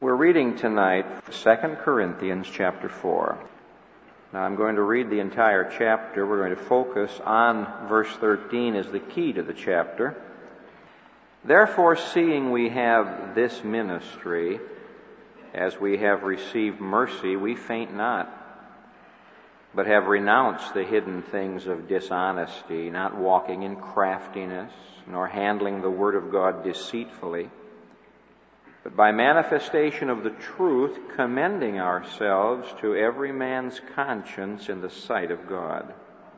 We're reading tonight 2 Corinthians chapter 4. Now I'm going to read the entire chapter. We're going to focus on verse 13 as the key to the chapter. Therefore, seeing we have this ministry, as we have received mercy, we faint not, but have renounced the hidden things of dishonesty, not walking in craftiness, nor handling the word of God deceitfully, but by manifestation of the truth, commending ourselves to every man's conscience in the sight of God.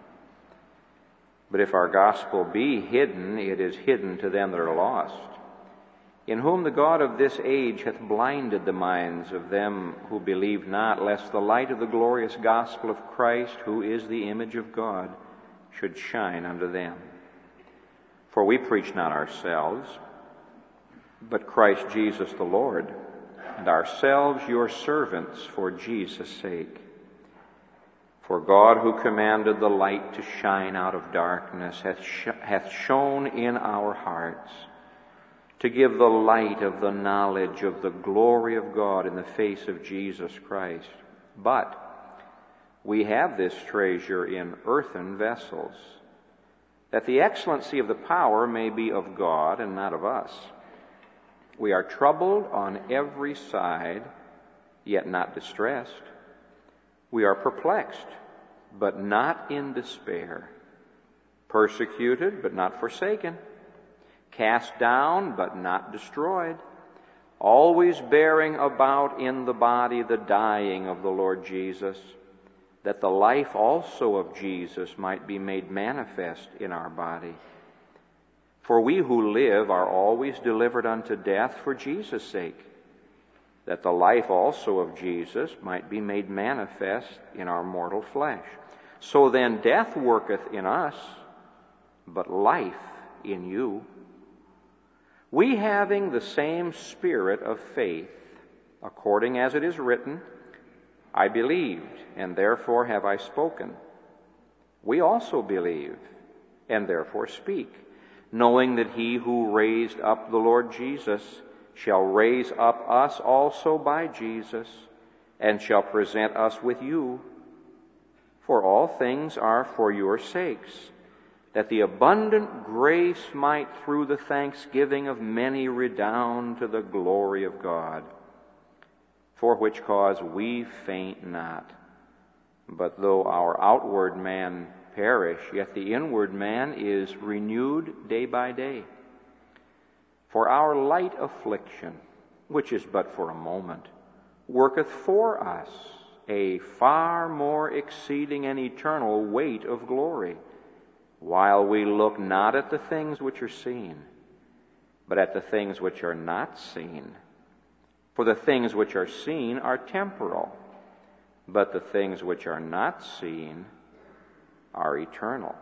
But if our gospel be hidden, it is hidden to them that are lost, in whom the God of this age hath blinded the minds of them who believe not, lest the light of the glorious gospel of Christ, who is the image of God, should shine unto them. For we preach not ourselves, but Christ Jesus the Lord, and ourselves your servants for Jesus' sake. For God, who commanded the light to shine out of darkness, hath shone in our hearts, to give the light of the knowledge of the glory of God in the face of Jesus Christ. But we have this treasure in earthen vessels, that the excellency of the power may be of God and not of us. We are troubled on every side, yet not distressed. We are perplexed, but not in despair. Persecuted, but not forsaken. Cast down, but not destroyed. Always bearing about in the body the dying of the Lord Jesus, that the life also of Jesus might be made manifest in our body. For we who live are always delivered unto death for Jesus' sake, that the life also of Jesus might be made manifest in our mortal flesh. So then death worketh in us, but life in you. We having the same spirit of faith, according as it is written, I believed, and therefore have I spoken. We also believe, and therefore speak, knowing that he who raised up the Lord Jesus shall raise up us also by Jesus, and shall present us with you. For all things are for your sakes, that the abundant grace might through the thanksgiving of many redound to the glory of God. For which cause we faint not, but though our outward man perish, yet the inward man is renewed day by day. For our light affliction, which is but for a moment, worketh for us a far more exceeding and eternal weight of glory, while we look not at the things which are seen, but at the things which are not seen. For the things which are seen are temporal, but the things which are not seen are eternal.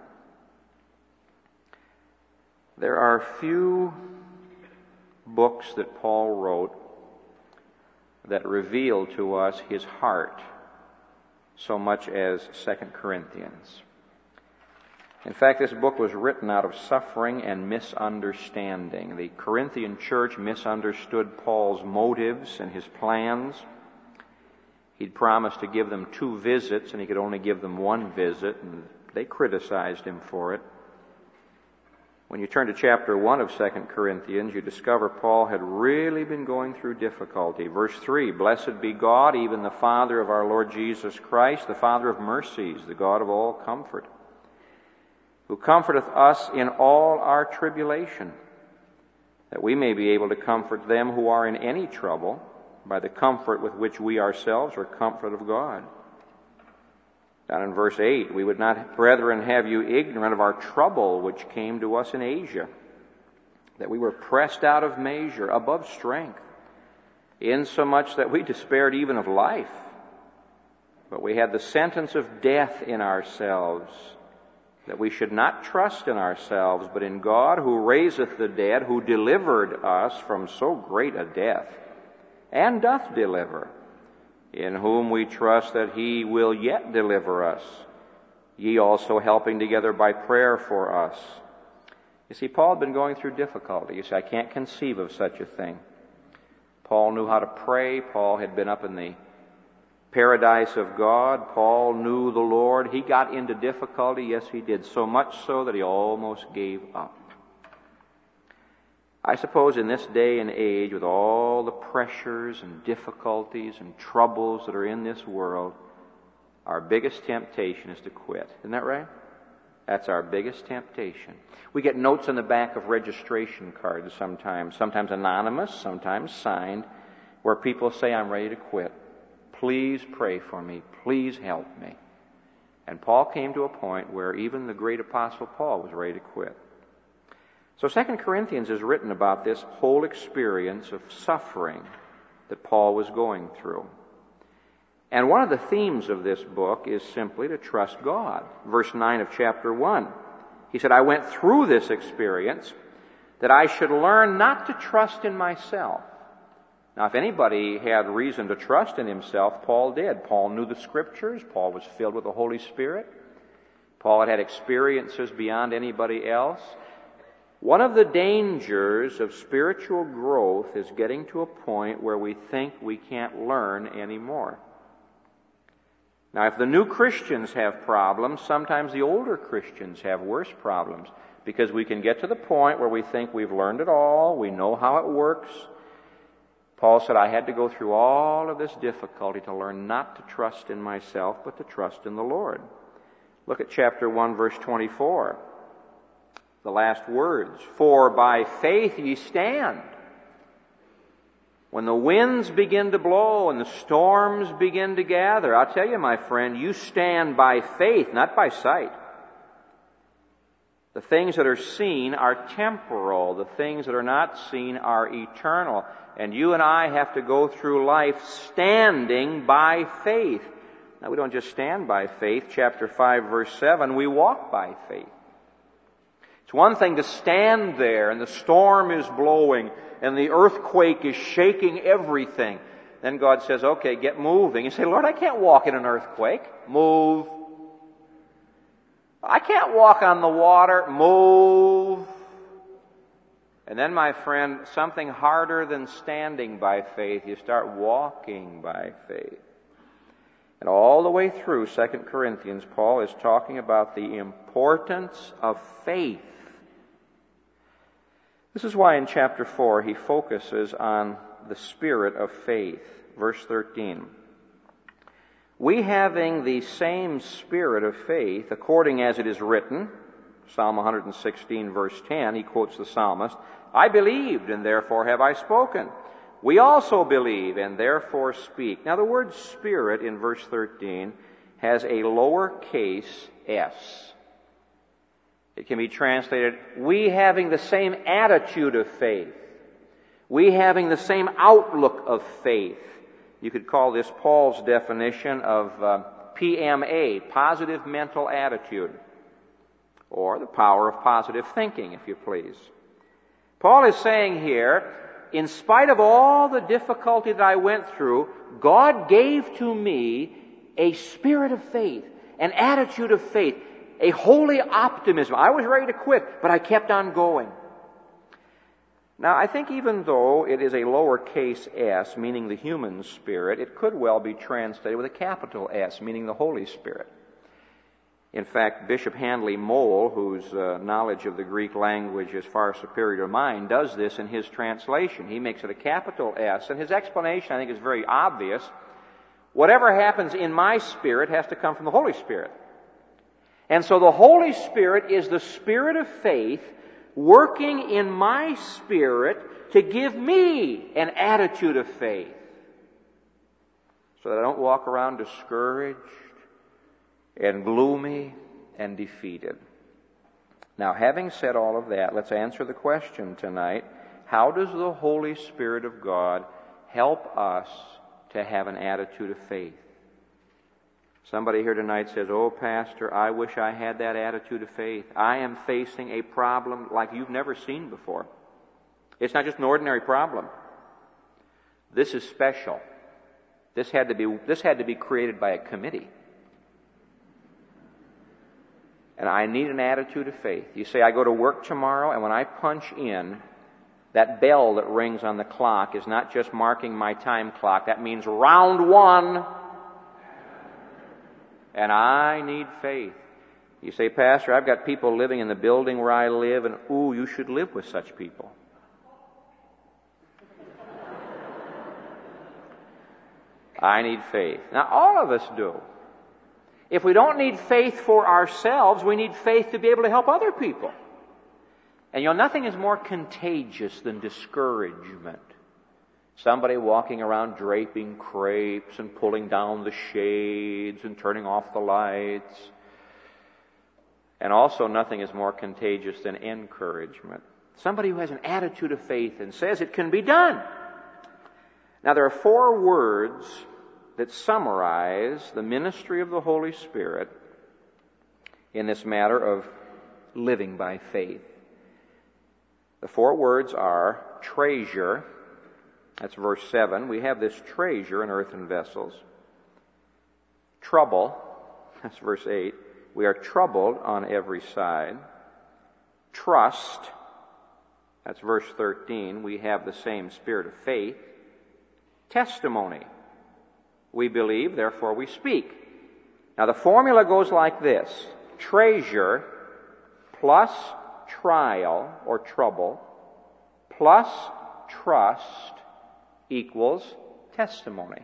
There are few books that Paul wrote that reveal to us his heart so much as 2 Corinthians. In fact, this book was written out of suffering and misunderstanding. The Corinthian church misunderstood Paul's motives and his plans. He'd promised to give them 2 visits, and he could only give them 1 visit, and they criticized him for it. When you turn to chapter 1 of 2 Corinthians, you discover Paul had really been going through difficulty. Verse 3, Blessed be God, even the Father of our Lord Jesus Christ, the Father of mercies, the God of all comfort, who comforteth us in all our tribulation, that we may be able to comfort them who are in any trouble by the comfort with which we ourselves are comforted of God. Down in verse 8, we would not, brethren, have you ignorant of our trouble which came to us in Asia, that we were pressed out of measure, above strength, insomuch that we despaired even of life. But we had the sentence of death in ourselves, that we should not trust in ourselves, but in God who raiseth the dead, who delivered us from so great a death, and doth deliver, in whom we trust that he will yet deliver us, ye also helping together by prayer for us. You see, Paul had been going through difficulty. You say, I can't conceive of such a thing. Paul knew how to pray. Paul had been up in the paradise of God. Paul knew the Lord. He got into difficulty. Yes, he did. So much so that he almost gave up. I suppose in this day and age, with all the pressures and difficulties and troubles that are in this world, our biggest temptation is to quit. Isn't that right? That's our biggest temptation. We get notes on the back of registration cards sometimes anonymous, sometimes signed, where people say, I'm ready to quit. Please pray for me. Please help me. And Paul came to a point where even the great apostle Paul was ready to quit. So 2 Corinthians is written about this whole experience of suffering that Paul was going through. And one of the themes of this book is simply to trust God. Verse 9 of chapter 1. He said, I went through this experience that I should learn not to trust in myself. Now, if anybody had reason to trust in himself, Paul did. Paul knew the Scriptures. Paul was filled with the Holy Spirit. Paul had experiences beyond anybody else. One of the dangers of spiritual growth is getting to a point where we think we can't learn anymore. Now, if the new Christians have problems, sometimes the older Christians have worse problems, because we can get to the point where we think we've learned it all, we know how it works. Paul said, I had to go through all of this difficulty to learn not to trust in myself, but to trust in the Lord. Look at chapter 1, verse 24. The last words, for by faith ye stand. When the winds begin to blow and the storms begin to gather, I'll tell you, my friend, you stand by faith, not by sight. The things that are seen are temporal. The things that are not seen are eternal. And you and I have to go through life standing by faith. Now, we don't just stand by faith. Chapter 5, verse 7, we walk by faith. It's one thing to stand there and the storm is blowing and the earthquake is shaking everything. Then God says, okay, get moving. You say, Lord, I can't walk in an earthquake. Move. I can't walk on the water. Move. And then, my friend, something harder than standing by faith, you start walking by faith. And all the way through 2 Corinthians, Paul is talking about the importance of faith. This is why in chapter 4 he focuses on the spirit of faith. Verse 13. We having the same spirit of faith, according as it is written, Psalm 116, verse 10, he quotes the psalmist, I believed, and therefore have I spoken. We also believe, and therefore speak. Now the word spirit in verse 13 has a lowercase s. It can be translated, we having the same attitude of faith. We having the same outlook of faith. You could call this Paul's definition of PMA, positive mental attitude, or the power of positive thinking, if you please. Paul is saying here, in spite of all the difficulty that I went through, God gave to me a spirit of faith, an attitude of faith, a holy optimism. I was ready to quit, but I kept on going. Now, I think even though it is a lowercase s, meaning the human spirit, it could well be translated with a capital S, meaning the Holy Spirit. In fact, Bishop Handley Moule, whose knowledge of the Greek language is far superior to mine, does this in his translation. He makes it a capital S, and his explanation, I think, is very obvious. Whatever happens in my spirit has to come from the Holy Spirit. And so the Holy Spirit is the spirit of faith working in my spirit to give me an attitude of faith so that I don't walk around discouraged and gloomy and defeated. Now, having said all of that, let's answer the question tonight, how does the Holy Spirit of God help us to have an attitude of faith? Somebody here tonight says, oh, Pastor, I wish I had that attitude of faith. I am facing a problem like you've never seen before. It's not just an ordinary problem. This is special. This had to be created by a committee. And I need an attitude of faith. You say, I go to work tomorrow, and when I punch in, That bell that rings on the clock is not just marking my time clock. That means round one. And I need faith. You say, Pastor, I've got people living in the building where I live, and ooh, you should live with such people. I need faith. Now, all of us do. If we don't need faith for ourselves, we need faith to be able to help other people. And nothing is more contagious than discouragement. Somebody walking around draping crepes and pulling down the shades and turning off the lights. And also nothing is more contagious than encouragement. Somebody who has an attitude of faith and says it can be done. Now there are 4 words that summarize the ministry of the Holy Spirit in this matter of living by faith. The 4 words are treasure. That's verse 7. We have this treasure in earthen vessels. Trouble. That's verse 8. We are troubled on every side. Trust. That's verse 13. We have the same spirit of faith. Testimony. We believe, therefore we speak. Now the formula goes like this. Treasure plus trial or trouble plus trust equals testimony.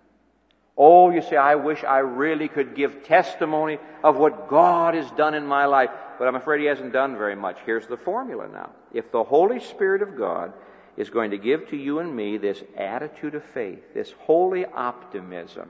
Oh, you say, I wish I really could give testimony of what God has done in my life, but I'm afraid He hasn't done very much. Here's the formula now. If the Holy Spirit of God is going to give to you and me this attitude of faith, this holy optimism,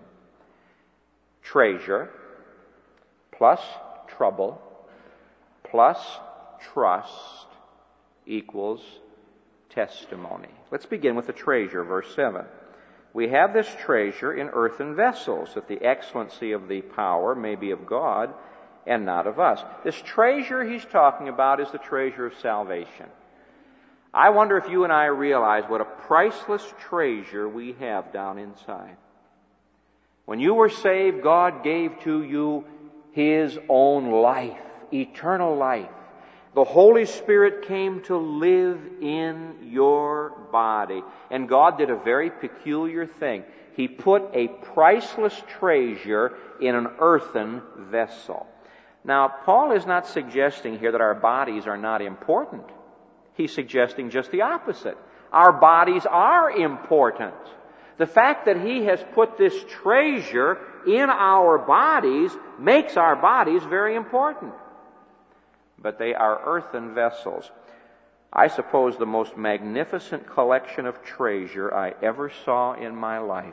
treasure plus trouble plus trust equals testimony. Let's begin with the treasure, verse 7. We have this treasure in earthen vessels, that the excellency of the power may be of God and not of us. This treasure he's talking about is the treasure of salvation. I wonder if you and I realize what a priceless treasure we have down inside. When you were saved, God gave to you His own life, eternal life. The Holy Spirit came to live in your body. And God did a very peculiar thing. He put a priceless treasure in an earthen vessel. Now, Paul is not suggesting here that our bodies are not important. He's suggesting just the opposite. Our bodies are important. The fact that He has put this treasure in our bodies makes our bodies very important. But they are earthen vessels. I suppose the most magnificent collection of treasure I ever saw in my life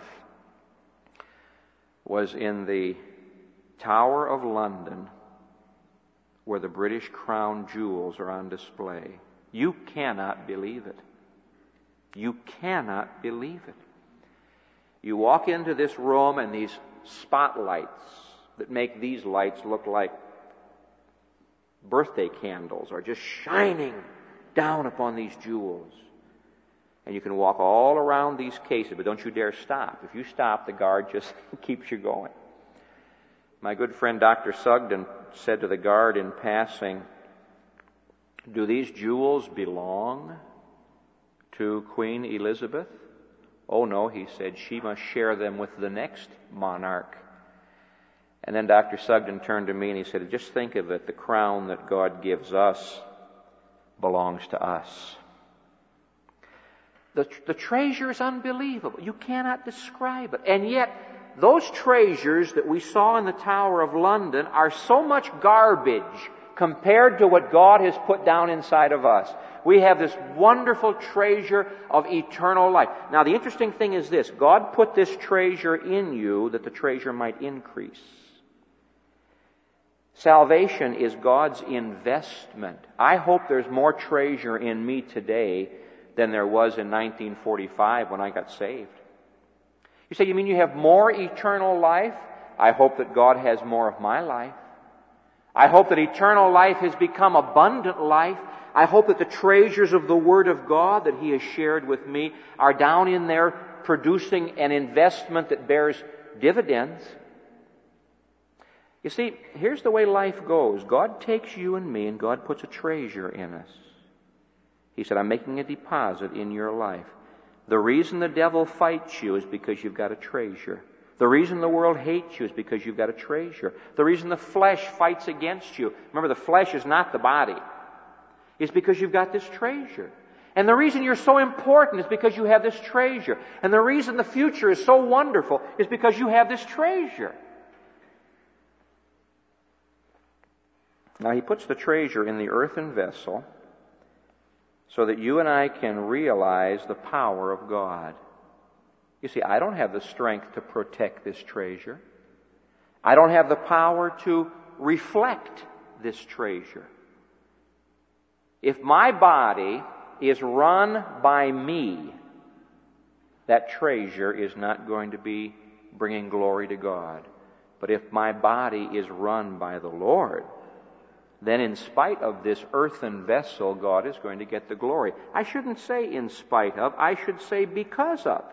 was in the Tower of London, where the British Crown jewels are on display. You cannot believe it. You cannot believe it. You walk into this room and these spotlights that make these lights look like birthday candles are just shining down upon these jewels. And you can walk all around these cases, but don't you dare stop. If you stop, the guard just keeps you going. My good friend Dr. Sugden said to the guard in passing, "Do these jewels belong to Queen Elizabeth?" "Oh no," he said, "she must share them with the next monarch." And then Dr. Sugden turned to me and he said, "Just think of it, the crown that God gives us belongs to us." The treasure is unbelievable. You cannot describe it. And yet, those treasures that we saw in the Tower of London are so much garbage compared to what God has put down inside of us. We have this wonderful treasure of eternal life. Now, the interesting thing is this. God put this treasure in you that the treasure might increase. Salvation is God's investment. I hope there's more treasure in me today than there was in 1945 when I got saved. You say, you mean you have more eternal life? I hope that God has more of my life. I hope that eternal life has become abundant life. I hope that the treasures of the Word of God that He has shared with me are down in there producing an investment that bears dividends. You see, here's the way life goes. God takes you and me and God puts a treasure in us. He said, I'm making a deposit in your life. The reason the devil fights you is because you've got a treasure. The reason the world hates you is because you've got a treasure. The reason the flesh fights against you, remember the flesh is not the body, is because you've got this treasure. And the reason you're so important is because you have this treasure. And the reason the future is so wonderful is because you have this treasure. Now he puts the treasure in the earthen vessel so that you and I can realize the power of God. You see, I don't have the strength to protect this treasure. I don't have the power to reflect this treasure. If my body is run by me, that treasure is not going to be bringing glory to God. But if my body is run by the Lord, then in spite of this earthen vessel, God is going to get the glory. I shouldn't say in spite of, I should say because of.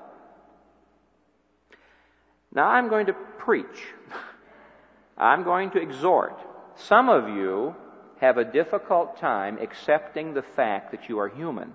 Now I'm going to preach. I'm going to exhort. Some of you have a difficult time accepting the fact that you are human.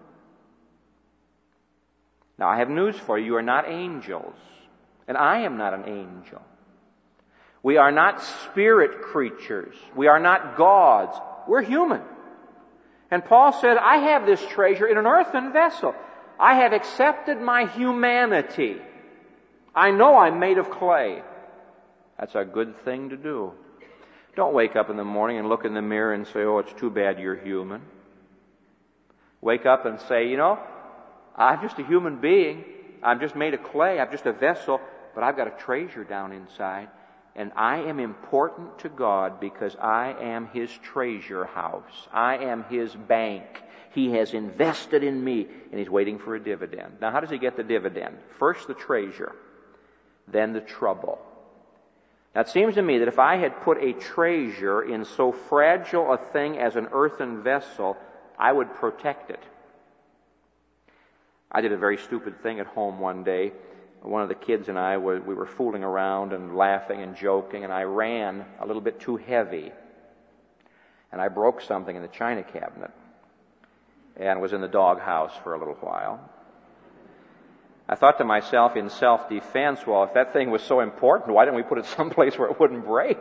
Now I have news for you. You are not angels. And I am not an angel. We are not spirit creatures. We are not gods. We're human. And Paul said, I have this treasure in an earthen vessel. I have accepted my humanity. I know I'm made of clay. That's a good thing to do. Don't wake up in the morning and look in the mirror and say, oh, it's too bad you're human. Wake up and say, you know, I'm just a human being. I'm just made of clay. I'm just a vessel, but I've got a treasure down inside. And I am important to God because I am His treasure house. I am His bank. He has invested in me, and He's waiting for a dividend. Now, how does He get the dividend? First the treasure, then the trouble. Now, it seems to me that if I had put a treasure in so fragile a thing as an earthen vessel, I would protect it. I did a very stupid thing at home one day. One of the kids and I, we were fooling around and laughing and joking, and I ran a little bit too heavy. And I broke something in the china cabinet and was in the doghouse for a little while. I thought to myself in self-defense, well, if that thing was so important, why didn't we put it someplace where it wouldn't break?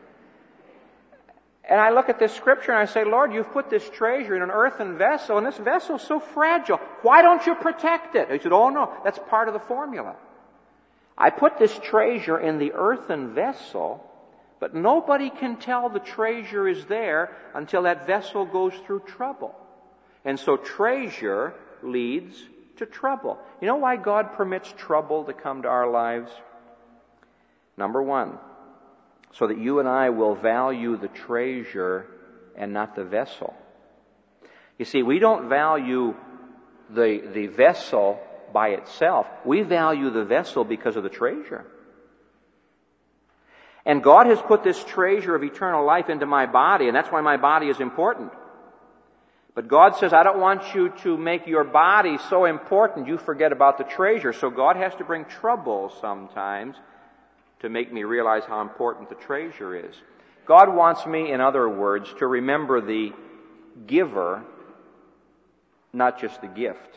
And I look at this scripture and I say, Lord, you've put this treasure in an earthen vessel, and this vessel is so fragile. Why don't you protect it? He said, oh no, that's part of the formula. I put this treasure in the earthen vessel, but nobody can tell the treasure is there until that vessel goes through trouble. And so treasure leads to trouble. You know why God permits trouble to come to our lives? Number one, so that you and I will value the treasure and not the vessel. You see, we don't value the vessel by itself. We value the vessel because of the treasure. And God has put this treasure of eternal life into my body, and that's why my body is important. But God says, I don't want you to make your body so important you forget about the treasure. So God has to bring trouble sometimes to make me realize how important the treasure is. God wants me, in other words, to remember the giver, not just the gift.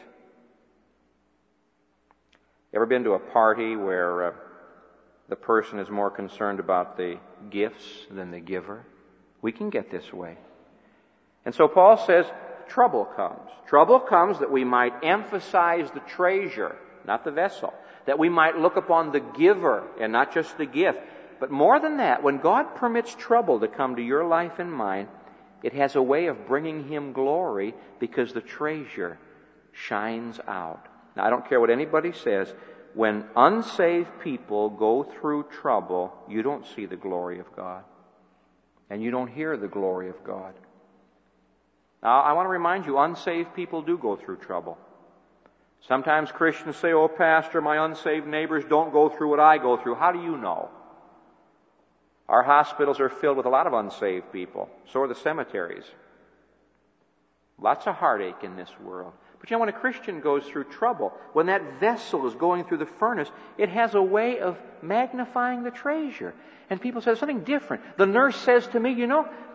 Ever been to a party where the person is more concerned about the gifts than the giver? We can get this way. And so Paul says, trouble comes. Trouble comes that we might emphasize the treasure, not the vessel. That we might look upon the giver and not just the gift. But more than that, when God permits trouble to come to your life and mine, it has a way of bringing Him glory because the treasure shines out. Now, I don't care what anybody says. When unsaved people go through trouble, you don't see the glory of God. And you don't hear the glory of God. Now, I want to remind you, unsaved people do go through trouble. Sometimes Christians say, oh, Pastor, my unsaved neighbors don't go through what I go through. How do you know? Our hospitals are filled with a lot of unsaved people. So are the cemeteries. Lots of heartache in this world. But you know, when a Christian goes through trouble, when that vessel is going through the furnace, it has a way of magnifying the treasure. And people say, there's something different. The nurse says to me, you know,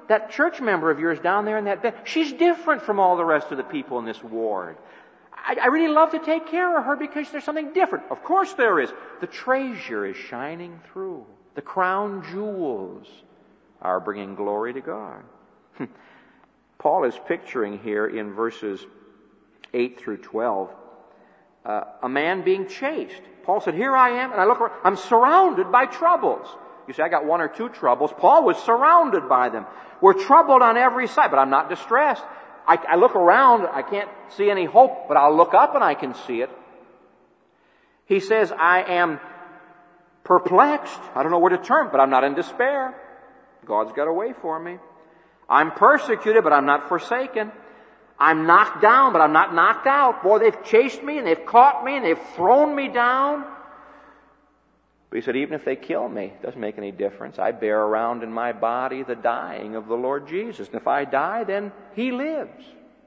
that church member of yours down there in that bed, she's different from all the rest of the people in this ward. I really love to take care of her because there's something different. Of course there is. The treasure is shining through. The crown jewels are bringing glory to God. Paul is picturing here in verses 8 through 12 a man being chased. Paul said, here I am, and I look around, I'm surrounded by troubles. You say, I got one or two troubles. Paul was surrounded by them. We're troubled on every side, but I'm not distressed. I look around, I can't see any hope, but I'll look up and I can see it. He says, I am perplexed. I don't know where to turn, but I'm not in despair. God's got a way for me. I'm persecuted, but I'm not forsaken. I'm knocked down, but I'm not knocked out. Boy, they've chased me and they've caught me and they've thrown me down. But he said, even if they kill me, it doesn't make any difference. I bear around in my body the dying of the Lord Jesus. And if I die, then He lives.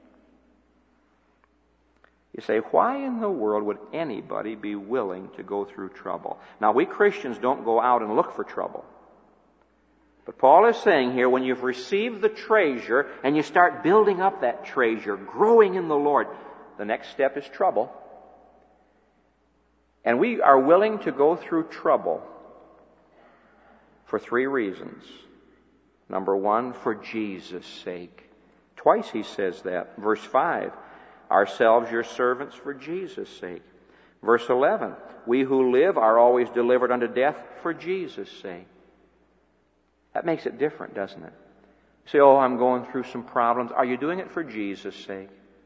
You say, why in the world would anybody be willing to go through trouble? Now, we Christians don't go out and look for trouble. But Paul is saying here, when you've received the treasure and you start building up that treasure, growing in the Lord, the next step is trouble. And we are willing to go through trouble for 3 reasons. Number 1, for Jesus' sake. Twice he says that. Verse 5, ourselves your servants for Jesus' sake. Verse 11, we who live are always delivered unto death for Jesus' sake. That makes it different, doesn't it? You say, oh, I'm going through some problems. Are you doing it for Jesus' sake?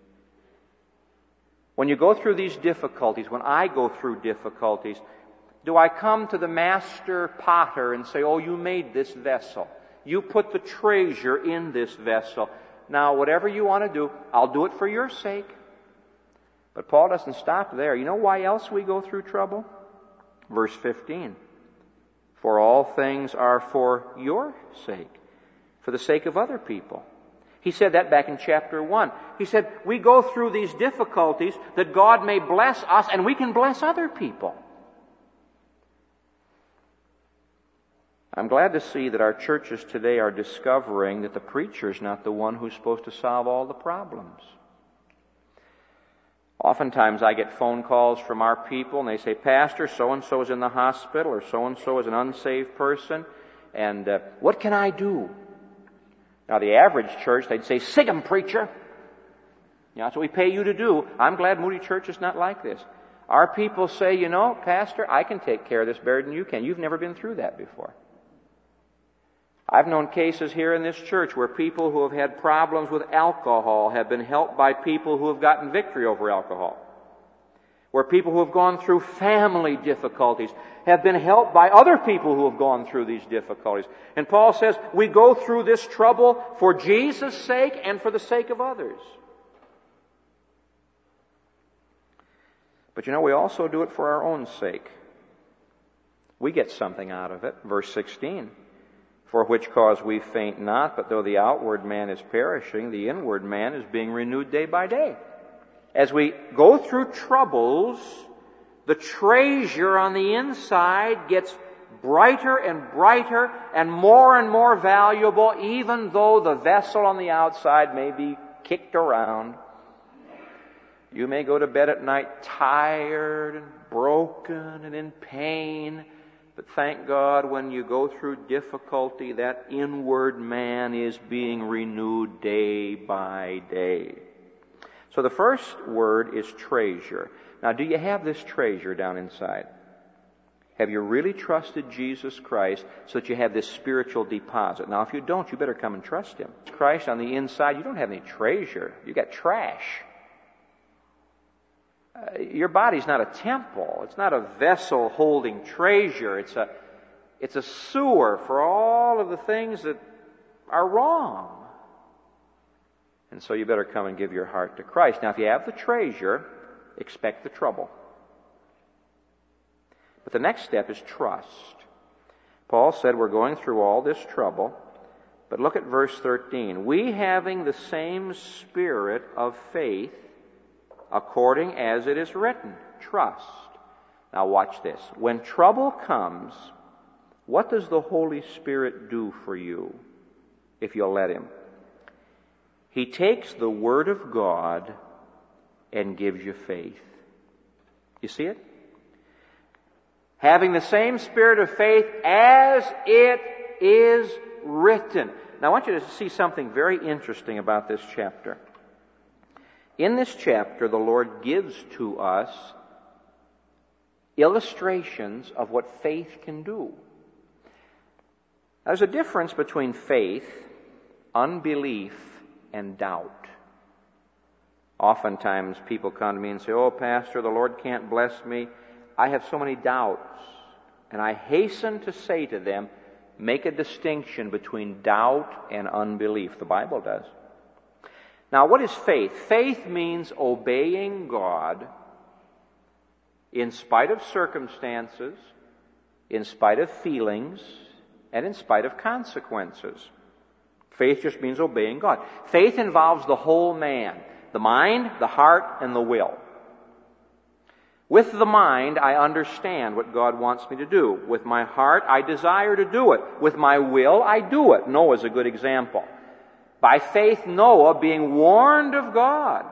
When you go through these difficulties, when I go through difficulties, do I come to the master potter and say, oh, you made this vessel. You put the treasure in this vessel. Now, whatever you want to do, I'll do it for your sake. But Paul doesn't stop there. You know why else we go through trouble? Verse 15. For all things are for your sake, for the sake of other people. He said that back in chapter 1. He said, we go through these difficulties that God may bless us and we can bless other people. I'm glad to see that our churches today are discovering that the preacher is not the one who's supposed to solve all the problems. Oftentimes I get phone calls from our people and they say, Pastor, so-and-so is in the hospital or so-and-so is an unsaved person, and what can I do? Now, the average church, they'd say, sig 'em, preacher. That's what we pay you to do. I'm glad Moody Church is not like this. Our people say, you know, Pastor, I can take care of this better than you can. You've never been through that before. I've known cases here in this church where people who have had problems with alcohol have been helped by people who have gotten victory over alcohol. Where people who have gone through family difficulties have been helped by other people who have gone through these difficulties. And Paul says, we go through this trouble for Jesus' sake and for the sake of others. But you know, we also do it for our own sake. We get something out of it. Verse 16. For which cause we faint not, but though the outward man is perishing, the inward man is being renewed day by day. As we go through troubles, the treasure on the inside gets brighter and brighter and more valuable, even though the vessel on the outside may be kicked around. You may go to bed at night tired and broken and in pain, but thank God when you go through difficulty, that inward man is being renewed day by day. So the first word is treasure. Now, do you have this treasure down inside? Have you really trusted Jesus Christ so that you have this spiritual deposit? Now, if you don't, you better come and trust Him. Christ on the inside, you don't have any treasure. You got trash. Your body's not a temple. It's not a vessel holding treasure. It's a sewer for all of the things that are wrong. And so you better come and give your heart to Christ. Now, if you have the treasure, expect the trouble. But the next step is trust. Paul said we're going through all this trouble, but look at verse 13. We having the same spirit of faith, according as it is written, trust. Now watch this. When trouble comes, what does the Holy Spirit do for you? if you'll let Him. He takes the Word of God and gives you faith. You see it? Having the same spirit of faith as it is written. Now I want you to see something very interesting about this chapter. In this chapter, the Lord gives to us illustrations of what faith can do. There's a difference between faith, unbelief, and doubt. Oftentimes people come to me and say, "Oh, Pastor, the Lord can't bless me. I have so many doubts." And I hasten to say to them, make a distinction between doubt and unbelief. The Bible does. Now, what is faith? Faith means obeying God in spite of circumstances, in spite of feelings, and in spite of consequences. Faith just means obeying God. Faith involves the whole man, the mind, the heart, and the will. With the mind, I understand what God wants me to do. With my heart, I desire to do it. With my will, I do it. Noah is a good example. By faith, Noah, being warned of God.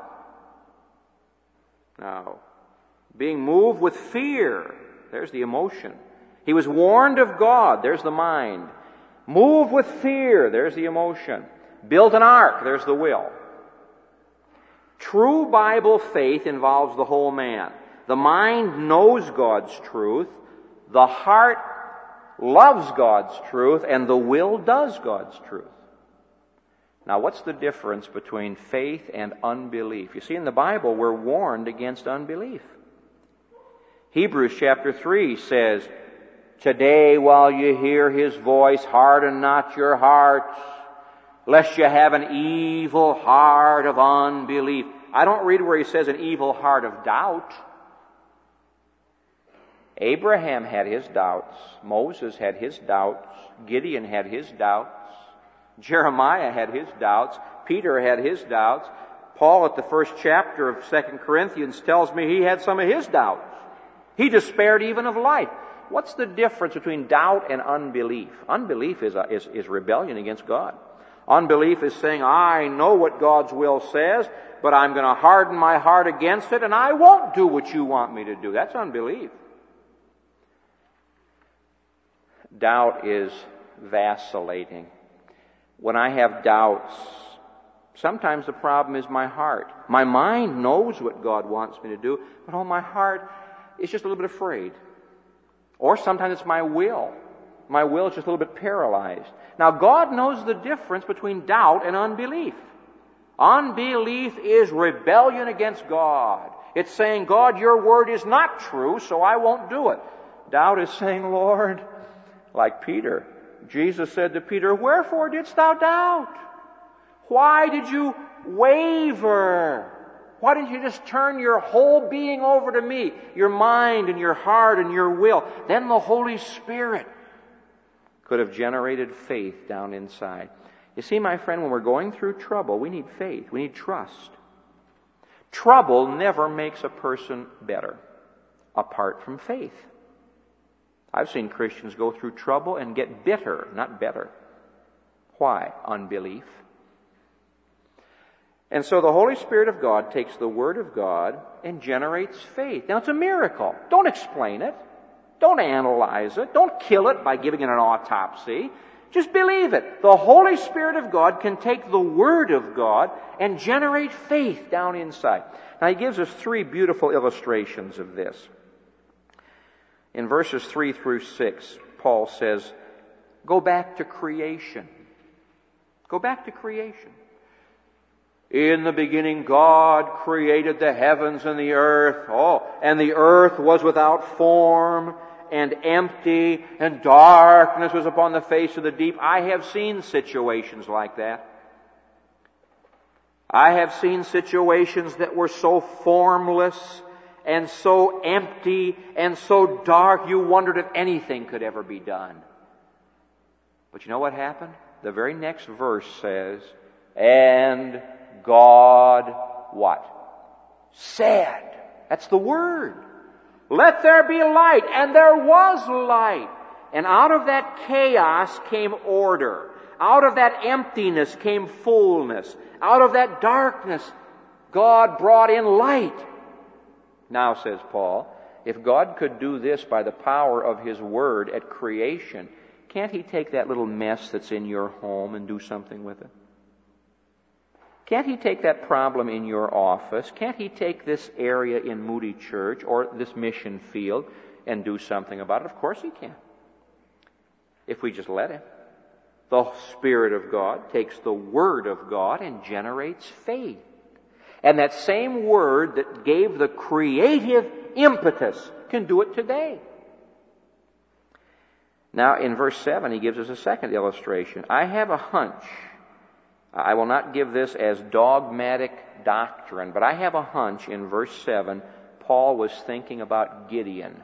Now, being moved with fear, there's the emotion. He was warned of God, there's the mind. Moved with fear, there's the emotion. Build an ark, there's the will. True Bible faith involves the whole man. The mind knows God's truth, the heart loves God's truth, and the will does God's truth. Now, what's the difference between faith and unbelief? You see, in the Bible, we're warned against unbelief. Hebrews chapter 3 says, "Today, while you hear His voice, harden not your hearts, lest you have an evil heart of unbelief." I don't read where He says an evil heart of doubt. Abraham had his doubts. Moses had his doubts. Gideon had his doubts. Jeremiah had his doubts. Peter had his doubts. Paul, at the first chapter of 2 Corinthians, tells me he had some of his doubts. He despaired even of life. What's the difference between doubt and unbelief? Unbelief is rebellion against God. Unbelief is saying, I know what God's will says, but I'm going to harden my heart against it, and I won't do what you want me to do. That's unbelief. Doubt is vacillating. When I have doubts, sometimes the problem is my heart. My mind knows what God wants me to do, but my heart is just a little bit afraid. Or sometimes it's my will. My will is just a little bit paralyzed. Now, God knows the difference between doubt and unbelief. Unbelief is rebellion against God. It's saying, God, your word is not true, so I won't do it. Doubt is saying, Lord, like Peter. Jesus said to Peter, "Wherefore didst thou doubt? Why did you waver? Why didn't you just turn your whole being over to me? Your mind and your heart and your will." Then the Holy Spirit could have generated faith down inside. You see, my friend, when we're going through trouble, we need faith. We need trust. Trouble never makes a person better apart from faith. I've seen Christians go through trouble and get bitter, not better. Why? Unbelief. And so the Holy Spirit of God takes the Word of God and generates faith. Now, it's a miracle. Don't explain it. Don't analyze it. Don't kill it by giving it an autopsy. Just believe it. The Holy Spirit of God can take the Word of God and generate faith down inside. Now, he gives us three beautiful illustrations of this. In verses 3 through 6, Paul says, go back to creation. Go back to creation. In the beginning, God created the heavens and the earth. And the earth was without form and empty, and darkness was upon the face of the deep. I have seen situations like that. I have seen situations that were so formless and so empty and so dark, you wondered if anything could ever be done. But you know what happened? The very next verse says, and God what? Said. That's the word. Let there be light. And there was light. And out of that chaos came order. Out of that emptiness came fullness. Out of that darkness, God brought in light. Now, says Paul, if God could do this by the power of His Word at creation, can't He take that little mess that's in your home and do something with it? Can't He take that problem in your office? Can't He take this area in Moody Church or this mission field and do something about it? Of course He can. If we just let Him. The Spirit of God takes the Word of God and generates faith. And that same Word that gave the creative impetus can do it today. Now, in verse 7, he gives us a second illustration. I have a hunch. I will not give this as dogmatic doctrine, but I have a hunch in verse 7, Paul was thinking about Gideon.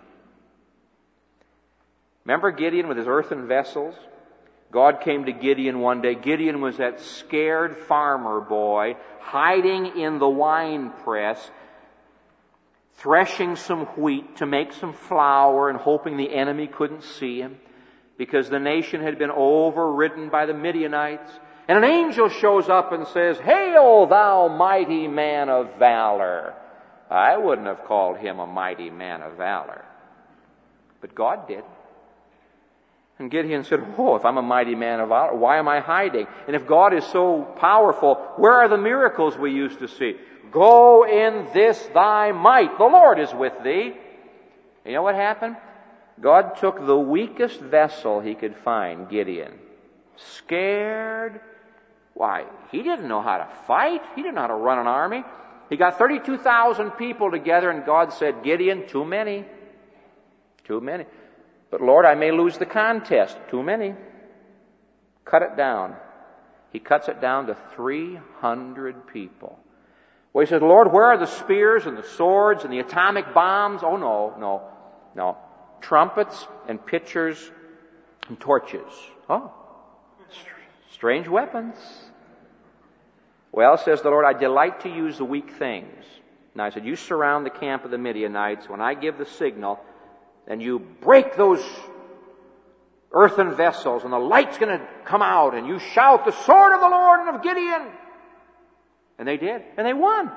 Remember Gideon with his earthen vessels? God came to Gideon one day. Gideon was that scared farmer boy hiding in the wine press, threshing some wheat to make some flour and hoping the enemy couldn't see him because the nation had been overridden by the Midianites. And an angel shows up and says, "Hail, thou mighty man of valor." I wouldn't have called him a mighty man of valor, but God did. And Gideon said, "Oh, if I'm a mighty man of valor, why am I hiding? And if God is so powerful, where are the miracles we used to see? Go in this thy might. The Lord is with thee." You know what happened? God took the weakest vessel He could find, Gideon. Scared. Why, he didn't know how to fight. He didn't know how to run an army. He got 32,000 people together, and God said, "Gideon, too many. Too many. But Lord, I may lose the contest." Too many. Cut it down. He cuts it down to 300 people. Well, he says, "Lord, where are the spears and the swords and the atomic bombs?" Oh, no. Trumpets and pitchers and torches. Oh, strange weapons. Well, says the Lord, "I delight to use the weak things." Now I said, "You surround the camp of the Midianites. When I give the signal, then you break those earthen vessels, and the light's going to come out, and you shout, 'The sword of the Lord and of Gideon.'" And they did, and they won.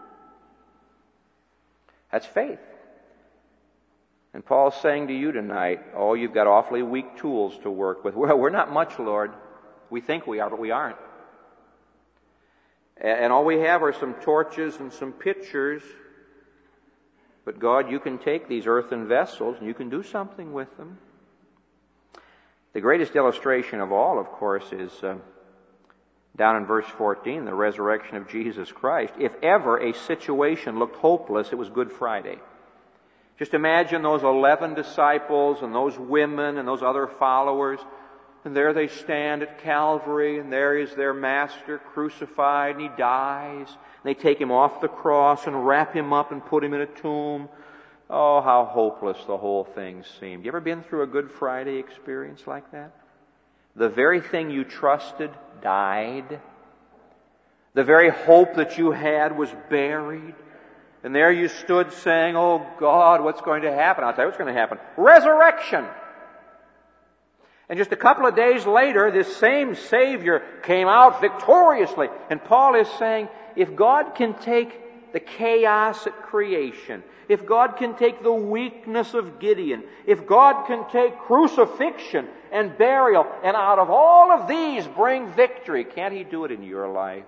That's faith. And Paul's saying to you tonight, "Oh, you've got awfully weak tools to work with." Well, we're not much, Lord. We think we are, but we aren't. And all we have are some torches and some pitchers. But God, you can take these earthen vessels and you can do something with them. The greatest illustration of all, of course, is down in verse 14, the resurrection of Jesus Christ. If ever a situation looked hopeless, it was Good Friday. Just imagine those 11 disciples and those women and those other followers. And there they stand at Calvary, and there is their Master crucified, and He dies. And they take Him off the cross and wrap Him up and put Him in a tomb. Oh, how hopeless the whole thing seemed. You ever been through a Good Friday experience like that? The very thing you trusted died. The very hope that you had was buried. And there you stood saying, "Oh God, what's going to happen?" I'll tell you what's going to happen. Resurrection! And just a couple of days later, this same Savior came out victoriously. And Paul is saying, if God can take the chaos at creation, if God can take the weakness of Gideon, if God can take crucifixion and burial, and out of all of these bring victory, can't He do it in your life?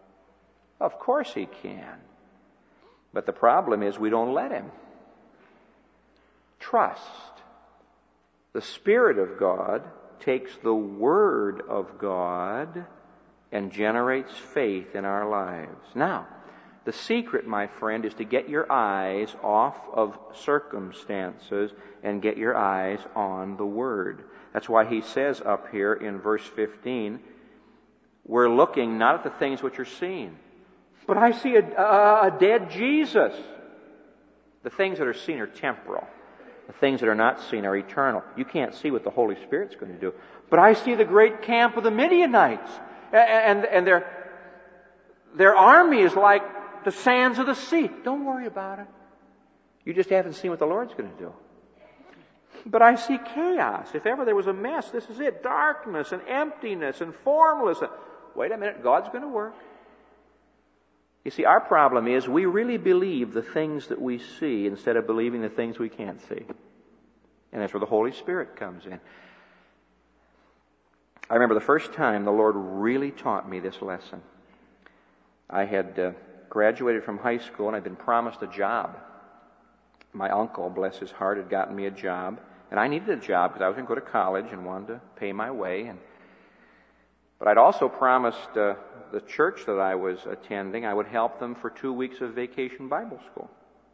Of course He can. But the problem is we don't let Him. Trust. The Spirit of God takes the Word of God and generates faith in our lives. Now, the secret, my friend, is to get your eyes off of circumstances and get your eyes on the Word. That's why he says up here in verse 15, we're looking not at the things which are seen, but I see a dead Jesus. The things that are seen are temporal. The things that are not seen are eternal. You can't see what the Holy Spirit's going to do. But I see the great camp of the Midianites. And their army is like the sands of the sea. Don't worry about it. You just haven't seen what the Lord's going to do. But I see chaos. If ever there was a mess, this is it. Darkness and emptiness and formlessness. Wait a minute, God's going to work. You see, our problem is we really believe the things that we see instead of believing the things we can't see. And that's where the Holy Spirit comes in. I remember the first time the Lord really taught me this lesson. I had graduated from high school and I'd been promised a job. My uncle, bless his heart, had gotten me a job. And I needed a job because I was going to go to college and wanted to pay my way. But I'd also promised the church that I was attending, I would help them for 2 weeks of vacation Bible school.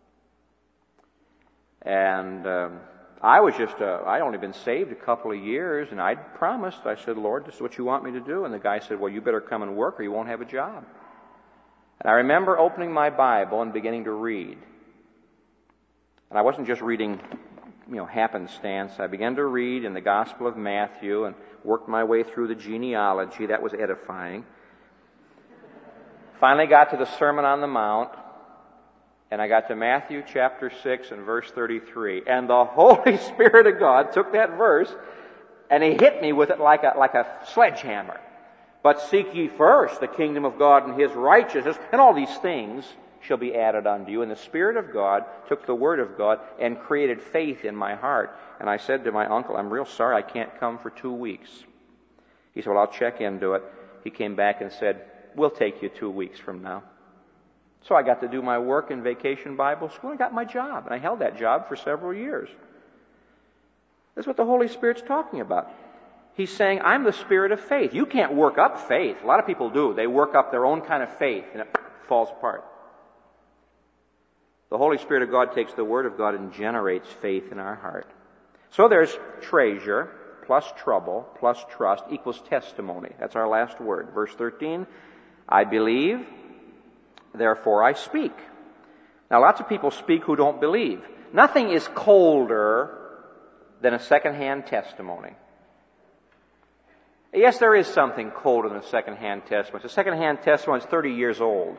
And I'd only been saved a couple of years, and I'd promised. I said, Lord, this is what you want me to do. And the guy said, well, you better come and work or you won't have a job. And I remember opening my Bible and beginning to read. And I wasn't just reading, happenstance. I began to read in the Gospel of Matthew and worked my way through the genealogy. That was edifying. Finally got to the Sermon on the Mount, and I got to Matthew chapter 6 and verse 33. And the Holy Spirit of God took that verse, and He hit me with it like a sledgehammer. But seek ye first the kingdom of God and His righteousness, and all these things shall be added unto you. And the Spirit of God took the Word of God and created faith in my heart. And I said to my uncle, I'm real sorry I can't come for 2 weeks. He said, well, I'll check into it. He came back and said, we'll take you 2 weeks from now. So I got to do my work in Vacation Bible School and got my job. And I held that job for several years. That's what the Holy Spirit's talking about. He's saying, I'm the Spirit of faith. You can't work up faith. A lot of people do. They work up their own kind of faith and it falls apart. The Holy Spirit of God takes the Word of God and generates faith in our heart. So there's treasure plus trouble plus trust equals testimony. That's our last word. Verse 13, I believe, therefore I speak. Now lots of people speak who don't believe. Nothing is colder than a second-hand testimony. Yes, there is something colder than a second-hand testimony. A second-hand testimony is 30 years old.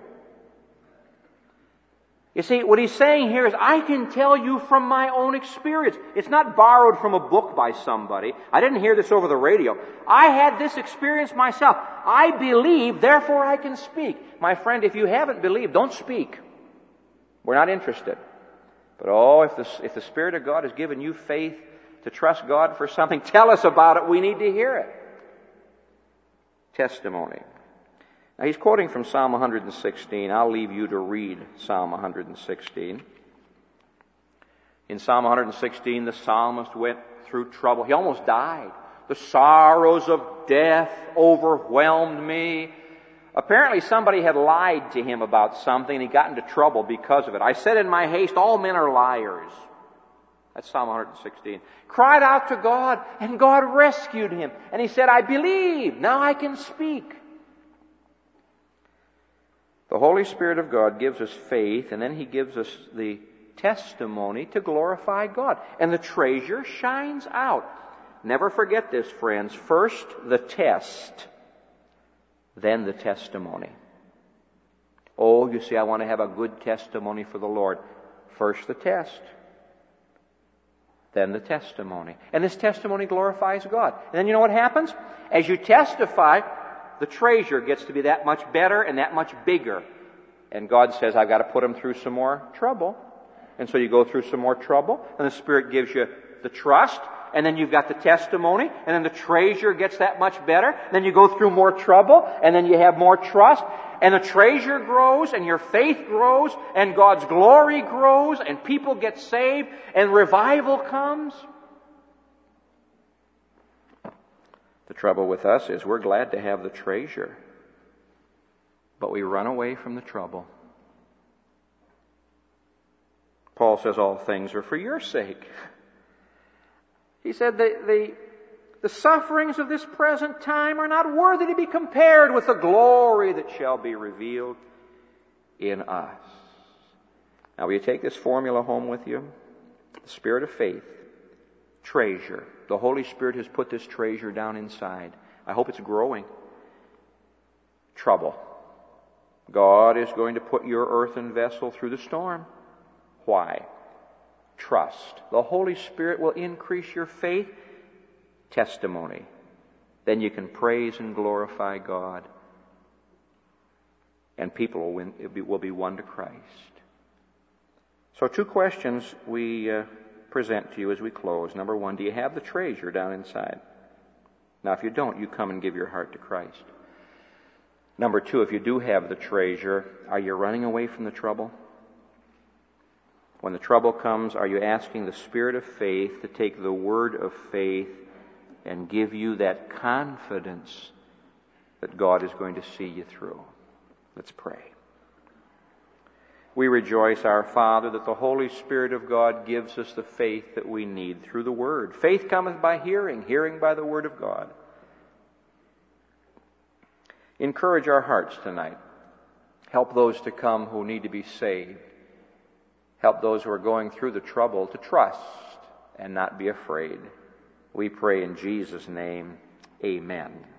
You see, what he's saying here is, I can tell you from my own experience. It's not borrowed from a book by somebody. I didn't hear this over the radio. I had this experience myself. I believe, therefore I can speak. My friend, if you haven't believed, don't speak. We're not interested. But if the Spirit of God has given you faith to trust God for something, tell us about it. We need to hear it. Testimony. Now he's quoting from Psalm 116. I'll leave you to read Psalm 116. In Psalm 116, the psalmist went through trouble. He almost died. The sorrows of death overwhelmed me. Apparently somebody had lied to him about something and he got into trouble because of it. I said in my haste, all men are liars. That's Psalm 116. Cried out to God and God rescued him. And he said, I believe. Now I can speak. The Holy Spirit of God gives us faith, and then He gives us the testimony to glorify God. And the treasure shines out. Never forget this, friends. First the test, then the testimony. Oh, you see, I want to have a good testimony for the Lord. First the test, then the testimony. And this testimony glorifies God. And then you know what happens? As you testify, the treasure gets to be that much better and that much bigger. And God says, I've got to put him through some more trouble. And so you go through some more trouble, and the Spirit gives you the trust, and then you've got the testimony, and then the treasure gets that much better. Then you go through more trouble, and then you have more trust, and the treasure grows, and your faith grows, and God's glory grows, and people get saved, and revival comes. The trouble with us is we're glad to have the treasure, but we run away from the trouble. Paul says all things are for your sake. He said the sufferings of this present time are not worthy to be compared with the glory that shall be revealed in us. Now will you take this formula home with you? The Spirit of faith. Treasure. The Holy Spirit has put this treasure down inside. I hope it's growing. Trouble. God is going to put your earthen vessel through the storm. Why? trust. The Holy Spirit will increase your faith, testimony. Then you can praise and glorify God, and people will be won to Christ. So 2 questions we present to you as we close. Number 1, do you have the treasure down inside? Now, if you don't, you come and give your heart to Christ. Number 2, if you do have the treasure, are you running away from the trouble? When the trouble comes, are you asking the Spirit of faith to take the word of faith and give you that confidence that God is going to see you through? Let's pray. We rejoice, our Father, that the Holy Spirit of God gives us the faith that we need through the Word. Faith cometh by hearing, hearing by the Word of God. Encourage our hearts tonight. Help those to come who need to be saved. Help those who are going through the trouble to trust and not be afraid. We pray in Jesus' name, amen.